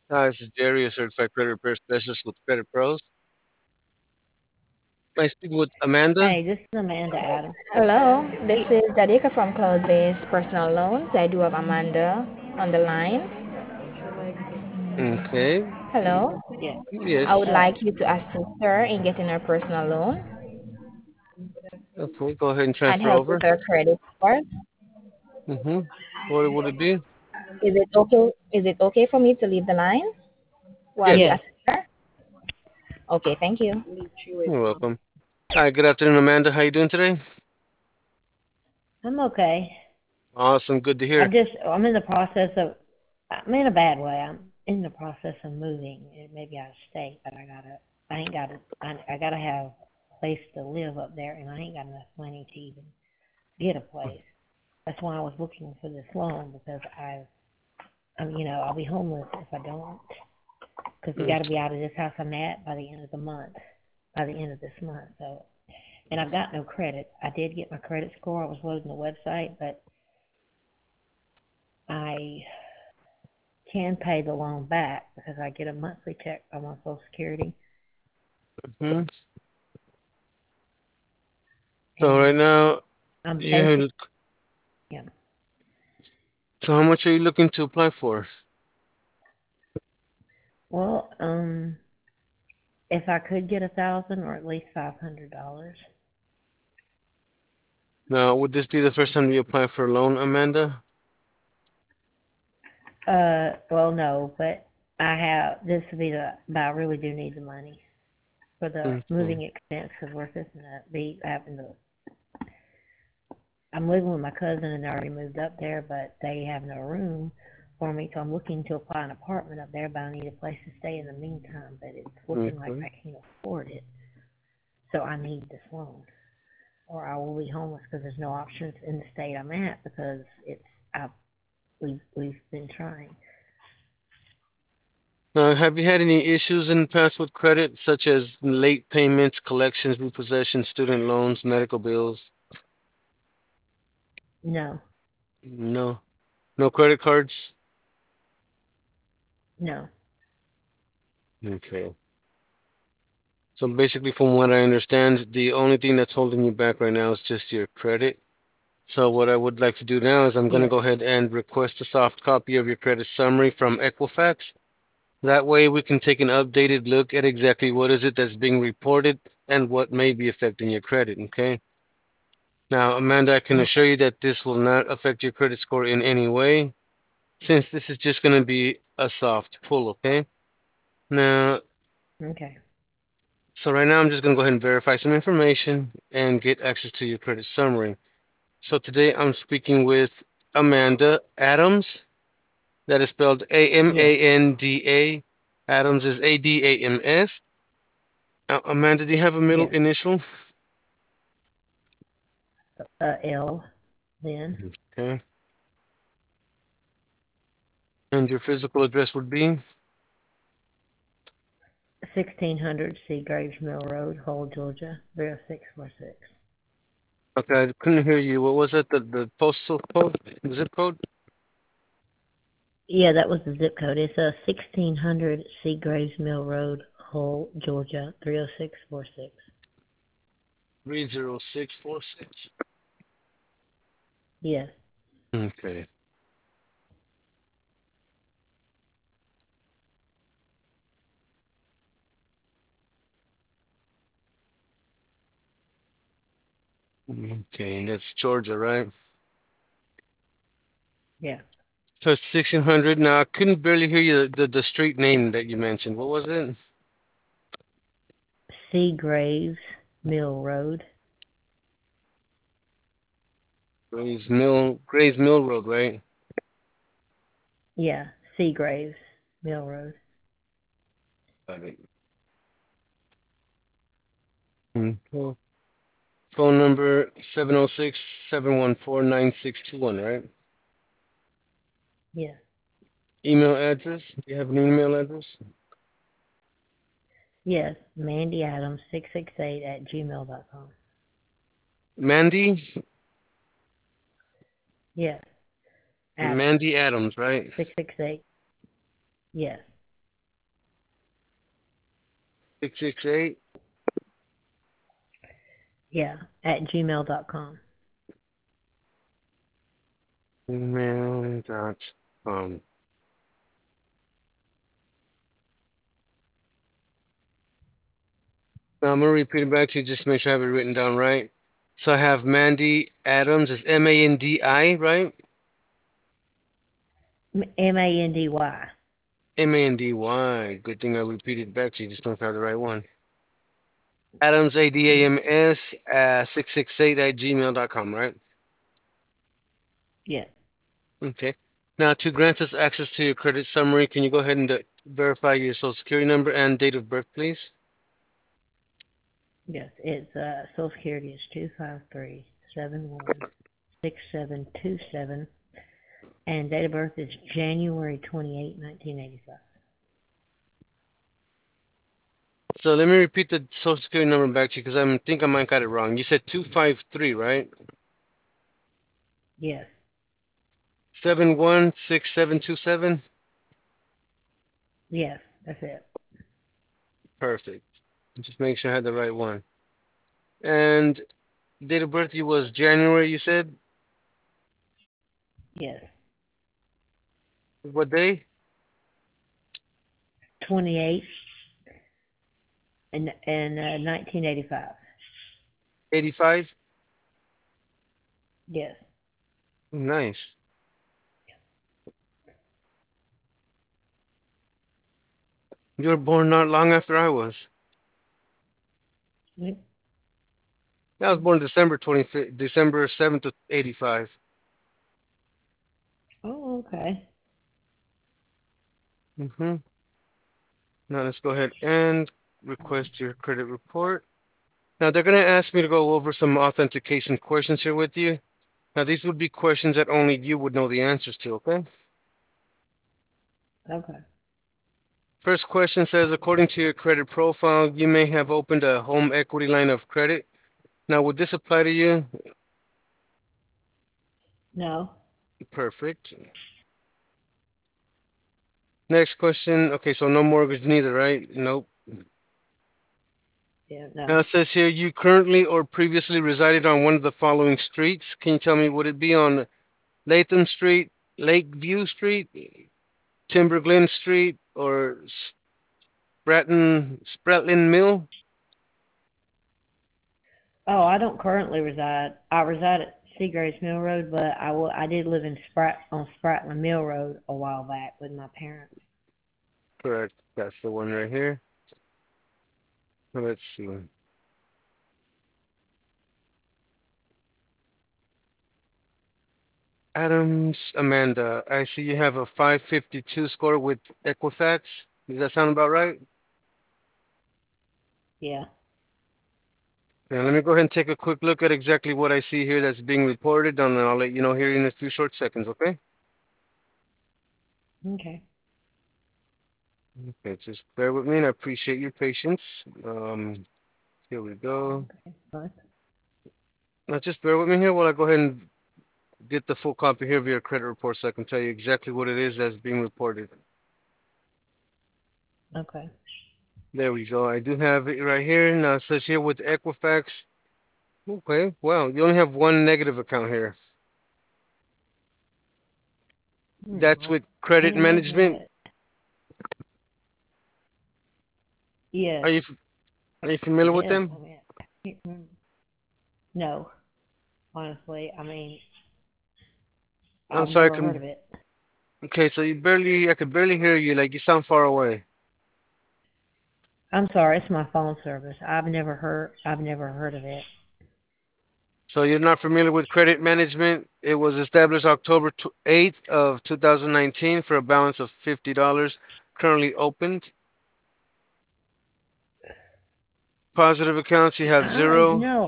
Hi, this is Jerry, a certified credit repair specialist with Credit Pros. Am I speaking with Amanda? Hey, this is Amanda Adams. Hello, this is Jadika from Cloud Based Personal Loans. I do have Amanda on the line. Okay. Hello, Yeah. I would Yes. like you to assist her in getting her personal loan Okay. Go ahead and and transfer help with over. her credit score. Mm-hmm. What would it be? Is it okay? Is it okay for me to leave the line while you Yes. Yes. assist her? Okay, thank you. You're welcome. Hi, good afternoon, Amanda. How you doing today? I'm okay. Awesome. Good to hear. I'm in the process of, I'm in a bad way. I'm in the process of moving, maybe out of state, but I ain't got I gotta have a place to live up there, and I ain't got enough money to even get a place. That's why I was looking for this loan because I'll be homeless if I don't, because we got to Mm, be out of this house I'm at by the end of the month, by the end of this month. So, and I've got no credit. I did get my credit score. I was loading the website, but I can pay the loan back because I get a monthly check from my Social Security, hmm So right and now, I'm you basic. have, Yeah. so how much are you looking to apply for? Well, if I could get 1,000 or at least $500. Now, would this be the first time you apply for a loan, Amanda? Well, no, but I have this to be but I really do need the money for the Okay. moving expense because we're fixing to be having to. I'm living with my cousin and they already moved up there, but they have no room for me, so I'm looking to apply an apartment up there, but I need a place to stay in the meantime. But it's looking like Okay. I can't afford it, so I need this loan, or I will be homeless because there's no options in the state I'm at because it's I we've been trying. Now, have you had any issues in the past with credit, such as late payments, collections, repossession, student loans, medical bills? No, No. No credit cards? no. Okay. So basically, from what I understand, the only thing that's holding you back right now is just your credit. So what I would like to do now is I'm going to Yes. go ahead and request a soft copy of your credit summary from Equifax. That way we can take an updated look at exactly what is it that's being reported and what may be affecting your credit, okay? Now, Amanda, I can assure Okay. you that this will not affect your credit score in any way, since this is just going to be a soft pull, okay? Now, Okay. so right now I'm just going to go ahead and verify some information and get access to your credit summary. So today I'm speaking with Amanda Adams. That is spelled Yes. Amanda. Adams is Adams. Amanda, do you have a middle Yes. initial? L. Then Okay. And your physical address would be? 1600 Seagraves Mill Road, Hull, Georgia 06446. Okay, I couldn't hear you. What was it? The postal code? The zip code? Yeah, that was the zip code. It's 1600 Seagraves Mill Road, Hull, Georgia 30646. 30646. Yes. Okay. Okay, and that's Georgia, right? Yeah. So it's 1600. Now, I couldn't barely hear you, the street name that you mentioned. What was it? Seagraves Mill Road. Grays Mill Road, right? Yeah, Seagraves Mill Road. Got it. Mhm. Phone number 706-714-9621, right? Yeah. Email address. Do you have an email address? Yes, Mandy Adams 668 at gmail.com. Mandy? Yes, Adams Mandy Adams, right? 668. Yes. 668 Yeah, at gmail.com. email.com. Now I'm gonna repeat it back to you just to make sure I have it written down right. So I have Mandy Adams, it's Mandi, right? Mandy. Mandy. Good thing I repeated back to you, just don't have the right one. Adams, Adams, 668 at gmail.com, right? Yes, Okay. Now, to grant us access to your credit summary, can you go ahead and verify your social security number and date of birth, please? yes. It's Social Security is 253-71-6727, and date of birth is January 28, 1985. So let me repeat the social security number back to you because I think I might got it wrong. You said 253, right? Yes, 716727. yes, that's it. Perfect. Just make sure I had the right one. And date of birth you was January, you said? Yes, What day? 28 and 1985. 85? Yes. Nice. You were born not long after I was. Yep. I was born December 25th, December 7th of 85. Oh, okay. Mm-hmm. Now let's go ahead and request your credit report. Now they're going to ask me to go over some authentication questions here with you. Now these would be questions that only you would know the answers to, okay? Okay. First question says, according to your credit profile, you may have opened a home equity line of credit. Now, would this apply to you? No. Perfect. Next question. Okay, so no mortgage neither, right? Nope. Yeah, Now no. it says here you currently or previously resided on one of the following streets. Can you tell me, would it be on Latham Street, Lakeview Street, Timber Glen Street, or Spratlin Mill? Oh, I don't currently reside. I reside at Seagraves Mill Road, but I did live in Spratland Mill Road a while back with my parents. Correct. That's the one right here. Let's see. Adams, Amanda, I see you have a 552 score with Equifax. Does that sound about right? Yeah. Now, let me go ahead and take a quick look at exactly what I see here that's being reported, and then I'll let you know here in a few short seconds, okay? Okay. Okay, just bear with me, and I appreciate your patience. Here we go. Okay. Fine. Now, just bear with me here while I go ahead and get the full copy here of your credit report so I can tell you exactly what it is that's being reported. Okay. There we go. I do have it right here. Now, it says here with Equifax. Okay, well, you only have one negative account here. That's Well, with credit damn management. it. Yes, Are you are you familiar it with is. I them? mean, I can't remember. No, honestly. I mean, I'm I've sorry, I never heard of can. it. Okay, so I could barely hear you. Like you sound far away. I'm sorry, it's my phone service. I've never heard of it. So you're not familiar with credit management? It was established October 8th of 2019 for a balance of $50. Currently opened. Positive accounts, you have Oh, zero. no,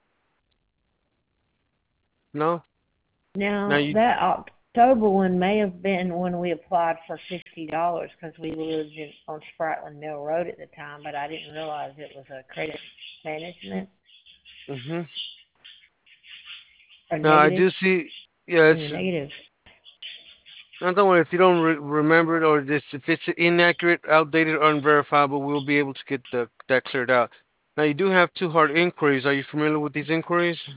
No? Now now you. that October one may have been when we applied for $50 because we lived on Spratland Mill Road at the time, but I didn't realize it was a credit management Hmm. or Now I negative do see. Yeah, in the it's negative. Now, don't worry if you don't remember it or this if it's inaccurate, outdated, or unverifiable, we'll be able to get that cleared out. Now, you do have two hard inquiries. Are you familiar with these inquiries?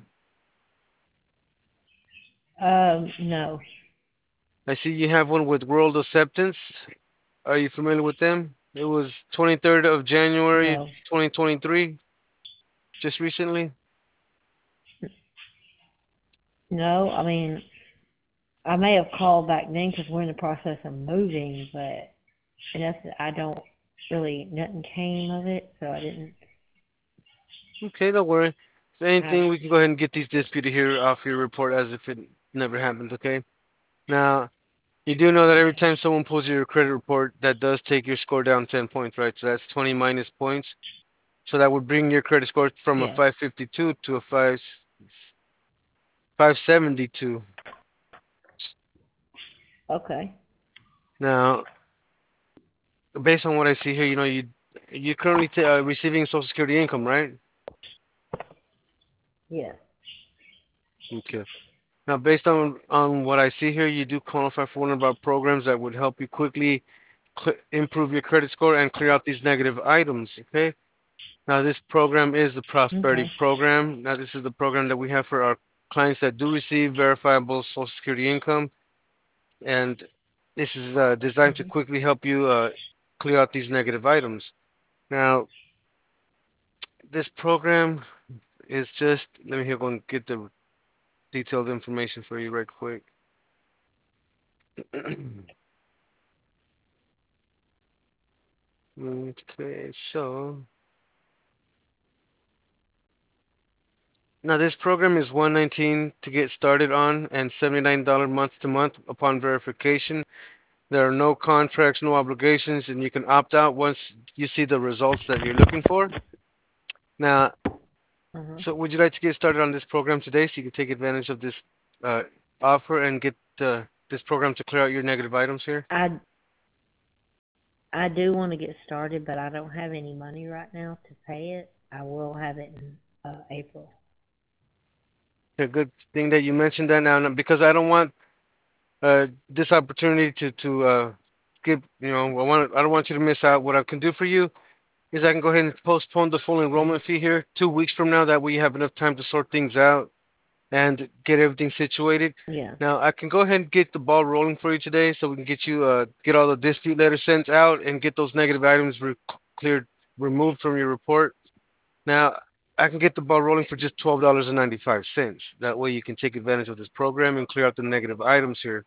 No, I see you have one with World Acceptance. Are you familiar with them? It was 23rd of January no, 2023, just recently. no. I mean, I may have called back then because we're in the process of moving, but that's I don't really nothing came of it, so I didn't. Okay, don't worry. If I anything, we can go ahead and get these disputed here off your report as if it never happened, okay? Now, you do know that every okay. time someone pulls your credit report, that does take your score down 10 points, right? So that's 20 minus points. So that would bring your credit score from a Yes. 552 to a 572. Okay. Now, based on what I see here, you're currently receiving Social Security income, right? Yes. Okay. Now, based on what I see here, you do qualify for one of our programs that would help you quickly improve your credit score and clear out these negative items. Okay. Now, this program is the Prosperity Okay. Program. Now, this is the program that we have for our clients that do receive verifiable Social Security income, and this is designed to Mhm. quickly help you clear out these negative items. Now, this program is just let me here go and get the detailed information for you right quick. Okay, so now this program is 119 to get started on and $79 month to month upon verification. There are no contracts, no obligations, and you can opt out once you see the results that you're looking for. Now, Uh-huh. so would you like to get started on this program today so you can take advantage of this uh, offer and get this program to clear out your negative items here? I I do want to get started, but I don't have any money right now to pay it. I will have it in April. A good thing that you mentioned that now because I don't want this opportunity to skip. I don't want you to miss out. What I can do for you is I can go ahead and postpone the full Mhm. enrollment fee here 2 weeks from now. That way you have enough time to sort things out and get everything situated. Yeah. Now I can go ahead and get the ball rolling for you today, so we can get you get all the dispute letters sent out and get those negative items cleared, removed from your report. Now I can get the ball rolling for just $12.95. That way you can take advantage of this program and clear out the negative items here.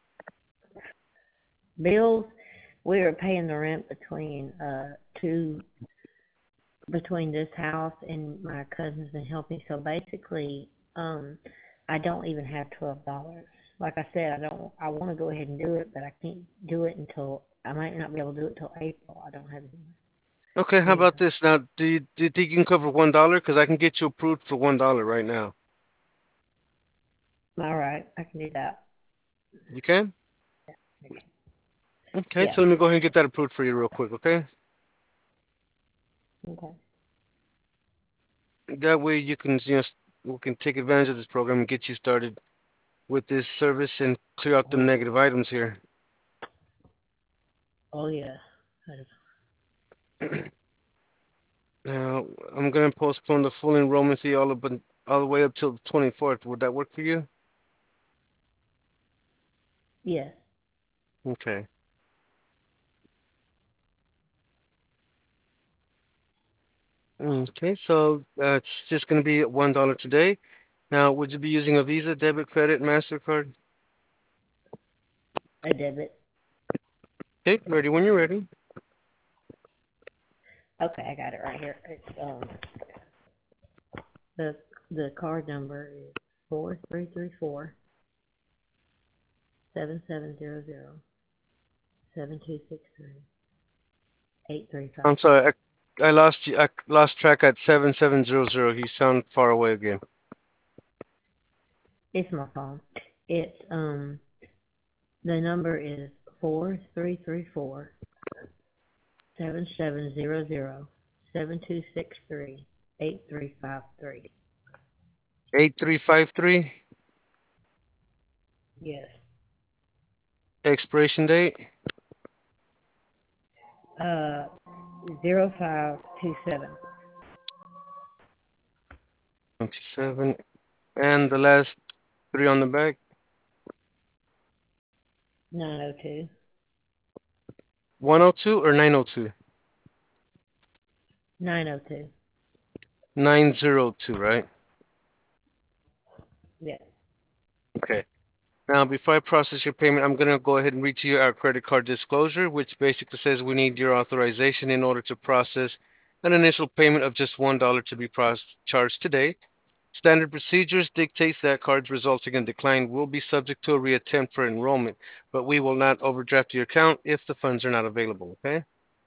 Bills. We are paying the rent two between this house and my cousin's been helping. So basically, I don't even have $12. Like I said, I don't. I want to go ahead and do it, but I can't do it until I might not be able to do it till April. I don't have any. Okay, how Yeah. about this? Now, do you think you can cover $1? Because I can get you approved for $1 right now. All right, I can do that. You can? Okay. Okay, Yeah. so let me go ahead and get that approved for you real quick, okay? Okay. That way you can, we can take advantage of this program and get you started with this service and clear out the Oh, negative items here. oh yeah. That is- Now, I'm gonna postpone the full enrollment fee all the way up till the 24th. Would that work for you? Yes. Okay. Okay, so it's just gonna be $1 today. Now, would you be using a Visa, debit, credit, MasterCard? A debit. Okay, ready when you're ready. Okay, I got it right here. It's the the card number is 4334 7700835. I'm sorry, I lost you. I lost track at 7700. You sound far away again. It's my phone. It's the number is 4334 77007263835. 8353. Yes. Expiration date? 0527. 27. And the last three on the back? 902. 102 or 902? 902. 902, right? Yes. Okay. Now, before I process your payment, I'm going to go ahead and read to you our credit card disclosure, which basically says we need your authorization in order to process an initial payment of just $1 to be charged today. Standard procedures dictates that cards resulting in decline will be subject to a reattempt for enrollment, but we will not overdraft your account if the funds are not available, okay?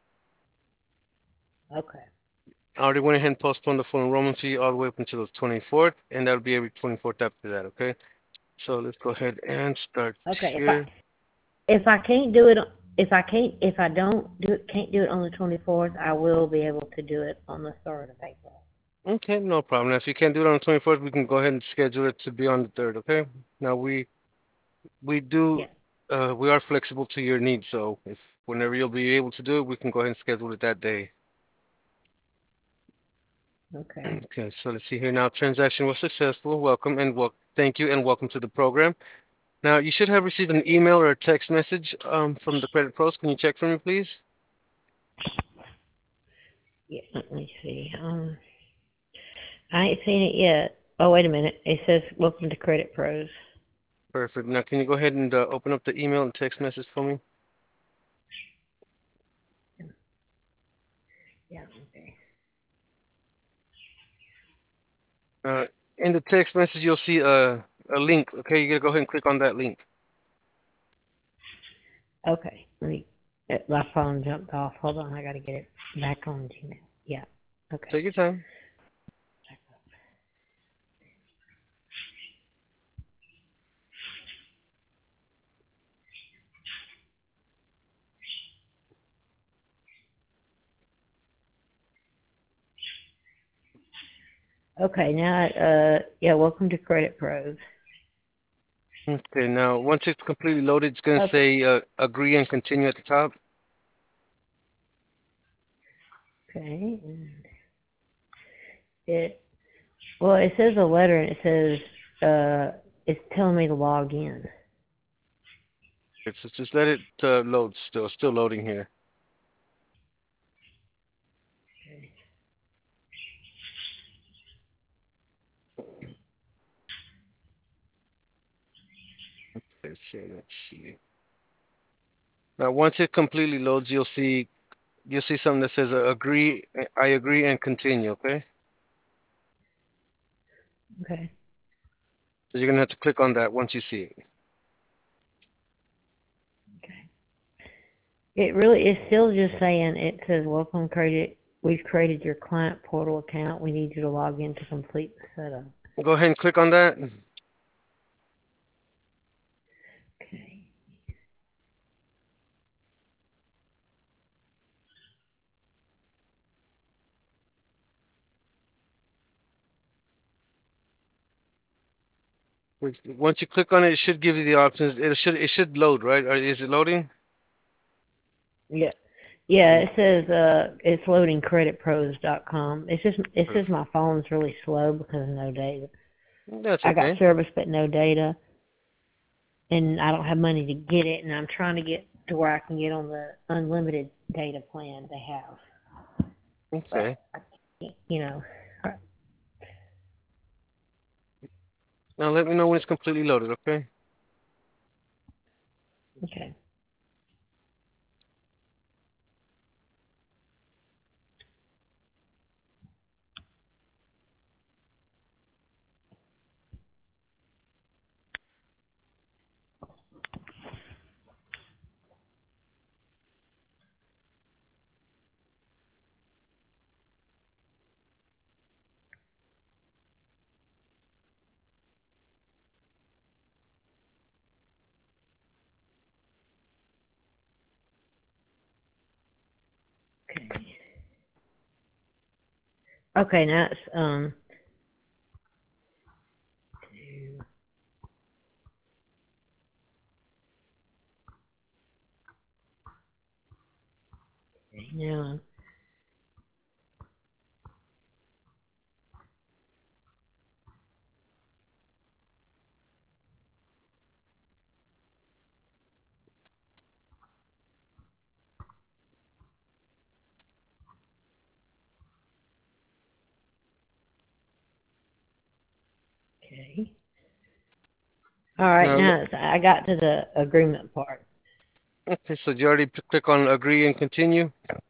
Okay. I already went ahead and postponed the full enrollment fee all the way up until the 24th, and that'll be every 24th after that, okay? So let's go ahead and start Okay. here. If I can't do it, if I don't do it, can't do it on the 24th, I will be able to do it on the 3rd of April. Okay, no problem. Now, if you can't do it on the 24th, we can go ahead and schedule it to be on the 3rd, okay? Now, we do Yes. we are flexible to your needs, so if whenever you'll be able to do it, we can go ahead and schedule it that day. Okay. Okay, so let's see here now. Transaction was successful. Welcome and thank you and welcome to the program. Now, you should have received an email or a text message from the credit pros. Can you check for me, please? Yeah. Let me see. I ain't seen it yet. Oh, wait a minute. It says welcome to Credit Pros. Perfect. Now, can you go ahead and open up the email and text message for me? Yeah. Okay. Uh, in the text message, you'll see a link. Okay, you gotta go ahead and click on that link. Okay. My phone jumped off. Hold on. I got to get it back on Gmail. Yeah. Okay. Take your time. Okay. Now, yeah. Welcome to Credit Pros. Okay, now once it's completely loaded, it's gonna Okay. say agree and continue at the top. Okay. And it well, it says a letter, and it says it's telling me to log in. Okay, so just let it load. Still loading here. Let's see. Now once it completely loads, you'll see something that says agree. I agree and continue. Okay, Okay. so you're gonna have to click on that once you see it. Okay. It really is still just saying, it says welcome credit. We've created your client portal account. We need you to log in to complete the setup. Go ahead and click on that. Okay. Once you click on it, it should give you the options. It should load, right? Or is it loading? Yeah. Yeah, it says it's loading creditpros.com. It says my phone's really slow because of no data. That's I got okay. service but no data, and I don't have money to get it, and I'm trying to get to where I can get on the unlimited data plan they have. Okay. But I can't, you know. Now let me know when it's completely loaded. Okay. Okay. Okay. Okay, now it's Yeah. Okay. All right. Now, Now I got to the agreement part. okay, so you already click on agree and continue.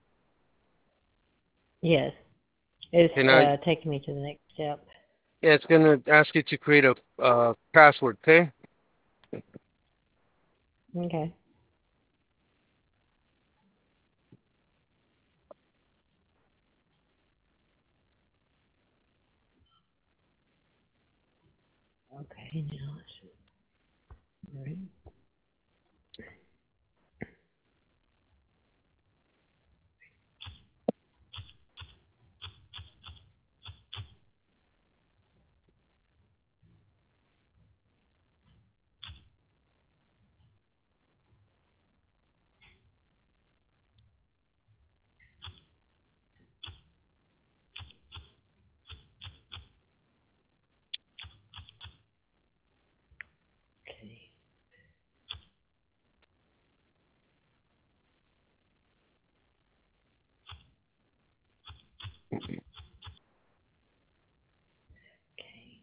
Yes. It's Okay, now, taking me to the next step. yeah, it's gonna ask you to create a password. Okay. Okay. Okay. Now let's see. All right. Okay. Okay.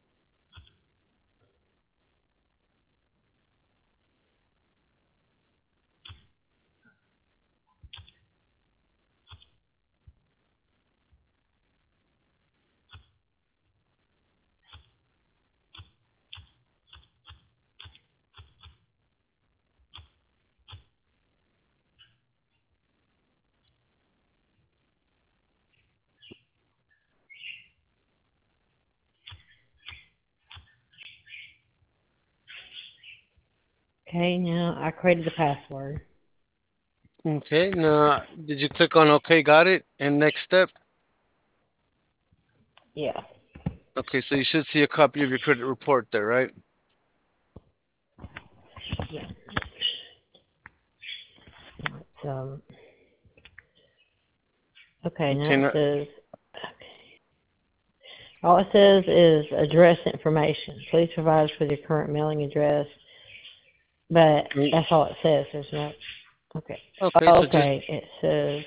Okay. Now I created the password. Okay. Now, did you click on OK? Got it. And next step. Yeah. Okay, so you should see a copy of your credit report there, right? Yeah. It's, okay. Okay. Now it Now, says. All it says is address information. Please provide us with your current mailing address. But mm, that's all it says. There's no. Okay. okay, Oh, so just okay. It says.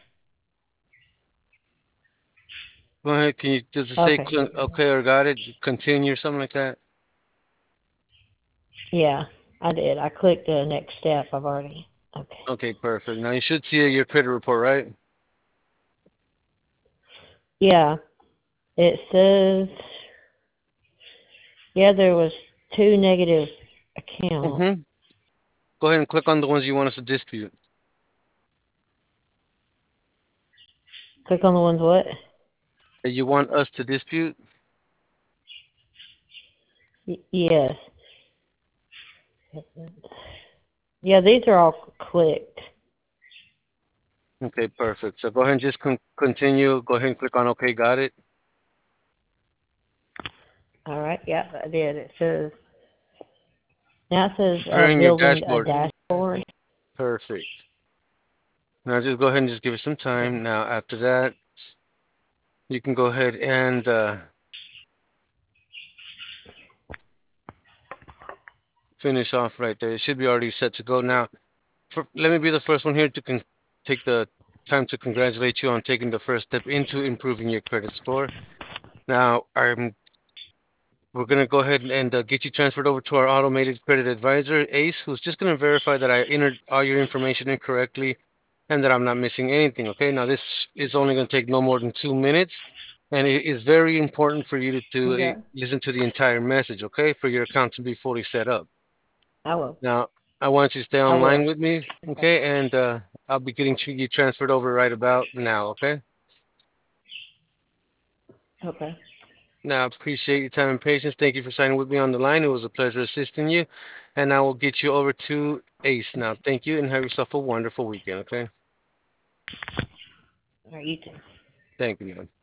go ahead. Can you does it say Okay. Here we go. OK or got it? Continue or something like that? Yeah, I did. I clicked the next step. I've already. Okay. Okay, perfect. Now you should see your credit report, right? Yeah, it says. Yeah, there was two negative accounts. Mm-hmm. Go ahead and click on the ones you want us to dispute. Click on the ones what? That you want us to dispute. Yes. Yeah, these are all clicked. Okay, perfect. So go ahead and just continue. Go ahead and click on OK, got it. All right. Yeah, I did. It says. Now it says Preparing your building a dashboard. dashboard. Perfect. Now just go ahead and just give it some Yeah. time. Now after that, you can go ahead and finish off right there. It should be already set to go. Now, let me be the first one here to take the time to congratulate you on taking the first step into improving your credit score. Now, we're going to go ahead and get you transferred over to our automated credit advisor, Ace, who's just going to verify that I entered all your information incorrectly and that I'm not missing anything. Okay. Now, this is only going to take no more than 2 minutes. And it is very important for you to Okay. listen to the entire message, okay, for your account to be fully set up. I will. Now, I want you to stay I online will. with me, Okay. okay? And I'll be getting you transferred over right about now, okay? Okay. Now, I appreciate your time and patience. Thank you for signing with me on the line. It was a pleasure assisting you. And I will get you over to Ace now. Thank you and have yourself a wonderful weekend, okay? All right. You too. Thank you, man.